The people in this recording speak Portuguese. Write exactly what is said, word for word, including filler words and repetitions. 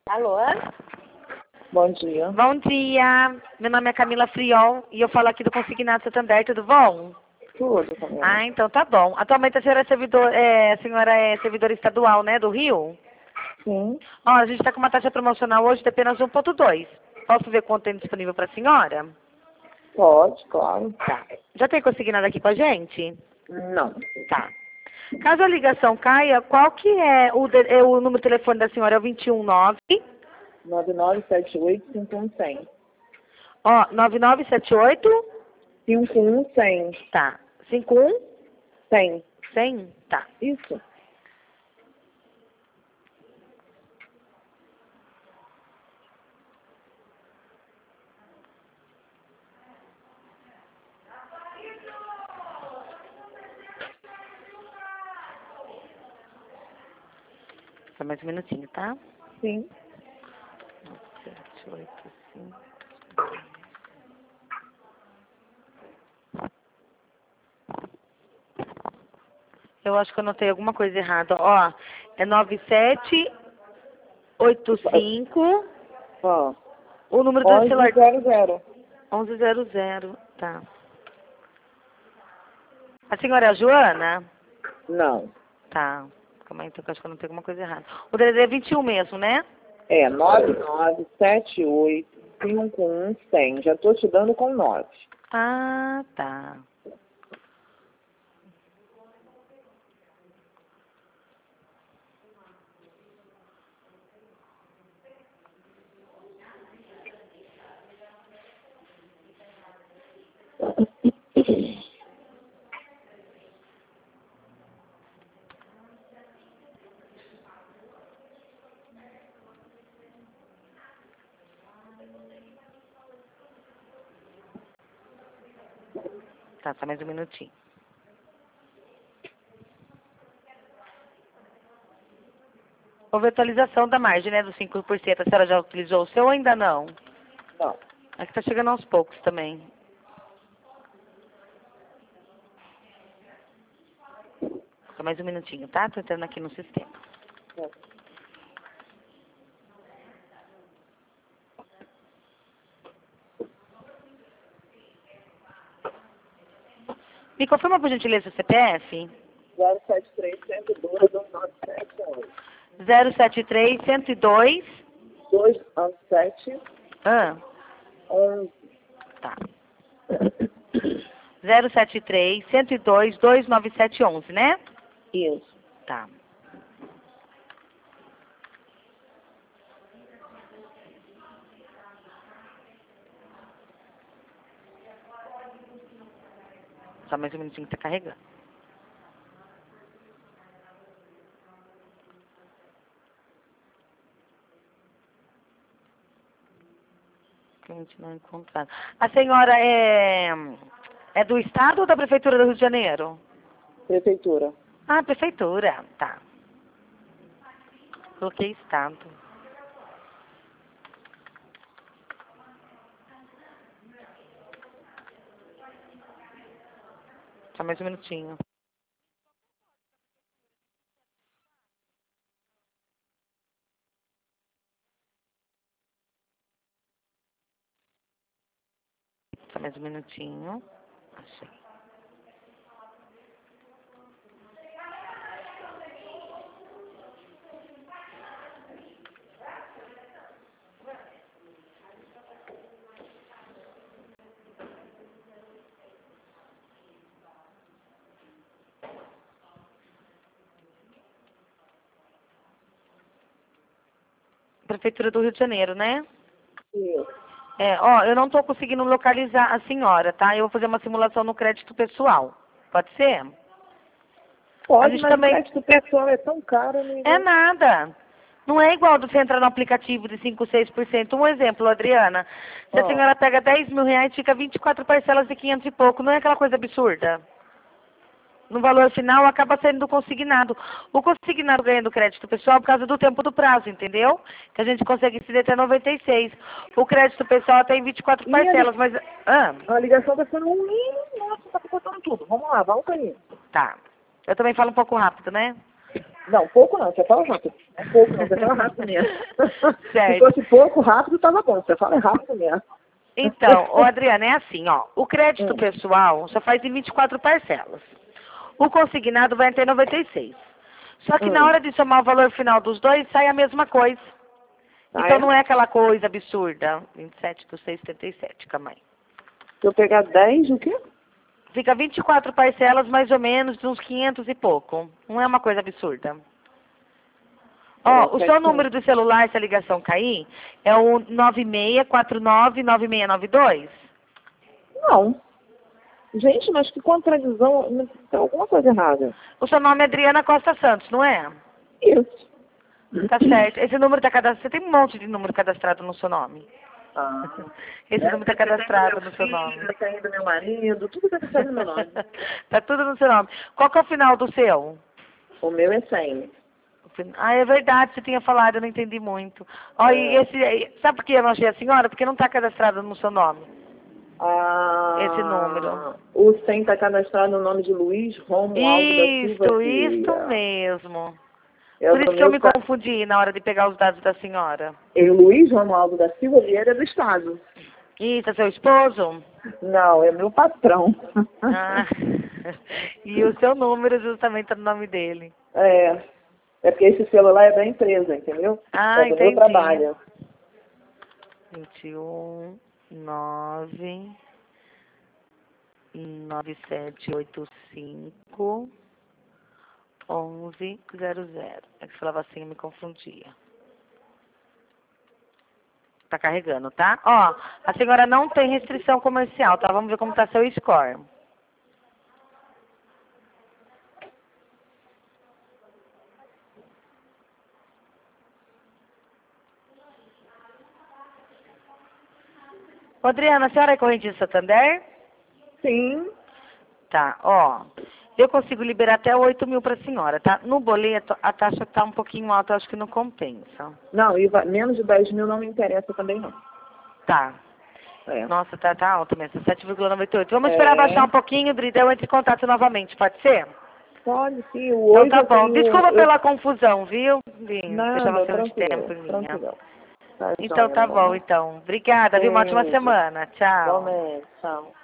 Alô? Bom dia. Bom dia. Meu nome é Camila Friol e eu falo aqui do Consignado Santander, tudo bom? Tudo, Camila. Ah, então tá bom. Atualmente a senhora é servidor, é, a senhora é servidora estadual, né, do Rio? Sim. Ó, a gente está com uma taxa promocional hoje de apenas um ponto dois. Posso ver quanto tem disponível para a senhora? Pode, claro. Tá. Já tem consignado aqui com a gente? Não. Tá. Caso a ligação caia, qual que é o, de- é o número de telefone da senhora? É o dois um nove, nove nove sete oito cinco um zero zero. ó, nove nove sete oito, cinco um zero zero. tá, cinco um cem. cem, tá. Isso. Só mais um minutinho, tá? Sim. sete oito cinco. Eu acho que eu anotei alguma coisa errada. Ó, é nove sete oito cinco, Ó. o número do onze celular. zero zero. onze zero zero, tá. A senhora é a Joana? Não. Tá. Calma aí, então, que eu acho que eu anotei alguma coisa errada. O D D D é vinte e um mesmo, né? É nove nove sete oito cinco um zero zero. Já tô te dando com nove. Ah, tá. Tá, só mais um minutinho. Houve atualização da margem, né, dos cinco por cento. A senhora já utilizou o seu ou ainda não? Não. Aqui tá chegando aos poucos também. Só mais um minutinho, tá? Tô entrando aqui no sistema. Me confirma, por gentileza, o C P F? zero sete três um zero dois dois nove sete oito. zero sete três, cento e dois. dois sete Ah, onze. tá. zero sete três, cento e dois, dois nove sete onze, né? Isso. Tá. Só mais um minutinho que tá carregando. Cliente não encontrado. A senhora é, é do Estado ou da Prefeitura do Rio de Janeiro? Prefeitura. Ah, Prefeitura. Tá. Coloquei Estado. Só mais um minutinho. Só mais um minutinho. Achei. Prefeitura do Rio de Janeiro, né? Isso. É, ó, eu não estou conseguindo localizar a senhora, tá? Eu vou fazer uma simulação no crédito pessoal. Pode ser? Pode, gente mas também- o crédito pessoal é tão caro, amiga. É nada. Não é igual do você entrar no aplicativo de cinco, seis por cento. Um exemplo, Adriana. Se a Ó. senhora pega dez mil reais, fica vinte e quatro parcelas de quinhentos e pouco. Não é aquela coisa absurda? No valor final, acaba sendo consignado. O consignado ganha do crédito pessoal por causa do tempo do prazo, entendeu? Que a gente consegue estender até noventa e seis. O crédito pessoal tem vinte e quatro E a li- parcelas, mas... Ah, A ligação tá sendo ruim. Nossa, tá picotando tudo. Vamos lá, volta aí. tá. Eu também falo um pouco rápido, né? Não, pouco não, você fala rápido. É pouco não, você fala rápido mesmo. Certo. Se fosse pouco, rápido, tava bom. Você fala rápido mesmo. Então, ô Adriana, é assim, ó. O crédito Hum. pessoal só faz em vinte e quatro parcelas. O consignado vai até noventa e seis. Só que na Hum. hora de somar o valor final dos dois, sai a mesma coisa. Ah, Então é? não é aquela coisa absurda. vinte e sete por seis, setenta e sete, calma aí. Se eu pegar dez, o quê? Fica vinte e quatro parcelas, mais ou menos, de uns quinhentos e pouco. Não é uma coisa absurda. Ó, É, o seu setecentos. número de celular, se a ligação cair, é o nove seis quatro nove nove seis nove dois? Não. Gente, mas que contradição. Tem alguma coisa errada. O seu nome é Adriana Costa Santos, não é? Isso. Tá certo. Esse número está cadastrado. Você tem um monte de número cadastrado no seu nome. Ah. Esse número está cadastrado no seu Filho, nome. tem do meu marido, tudo cadastrado no meu nome. Tá tudo no seu nome. Qual que é o final do seu? O meu é cem. Ah, é verdade, você tinha falado, eu não entendi muito. Ó, e É. esse, sabe por que eu não achei a senhora? Porque não está cadastrado no seu nome, Ah, esse número. o cem está cadastrado no nome de Luiz Romualdo da Silva Isto, isto Vieira. mesmo. É Por o isso do que eu meu me ca- confundi na hora de pegar os dados da senhora. E o Luiz Romualdo da Silva Vieira é do Estado. Isso, é seu esposo? Não, é meu patrão. Ah, e o seu número justamente tá no nome dele. É. É porque esse celular é da empresa, entendeu? Ah, É do meu entendi. trabalho. vinte e um, nove, nove sete oito cinco, onze zero zero. É que você falava assim, eu me confundia. Tá carregando, tá? Ó, a senhora não tem restrição comercial, tá? Vamos ver como tá seu score. Ô, Adriana, a senhora é correntista Santander? Sim. Tá, ó. Eu consigo liberar até oito mil para a senhora, tá? No boleto, a taxa tá um pouquinho alta, eu acho que não compensa. Não, e va- menos de dez mil não me interessa também, não. Tá. É. Nossa, tá, tá alto mesmo, sete vírgula noventa e oito. Vamos É. esperar baixar um pouquinho, Drida, eu entro em contato novamente, pode ser? Pode, sim. O Então hoje tá eu bom. tenho... Desculpa eu- pela confusão, viu? Linho? Deixar Nada, você muito tempo tranquilo, em linha. tranquilo. Tá Então joia, tá meu bom, amor. então. Obrigada, viu? Uma ótima Beijo. semana. Tchau. Igualmente, tchau.